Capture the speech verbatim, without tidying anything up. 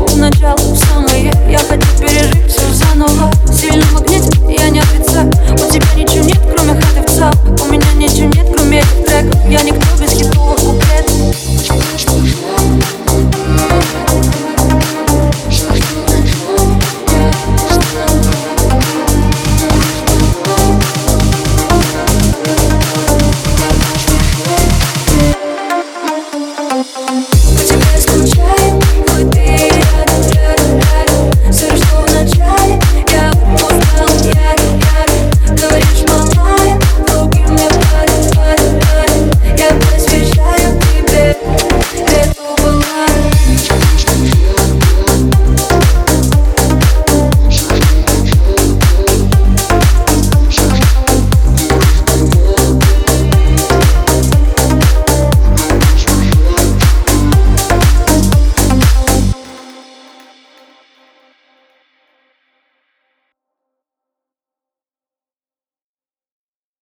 у начала, в самое. Я хочу пережить все заново. Сильно магнитит, я не отрицаю. У тебя ничего нет, кроме хаты в ЦАП. У меня ничего нет, кроме этих треков. Я никто.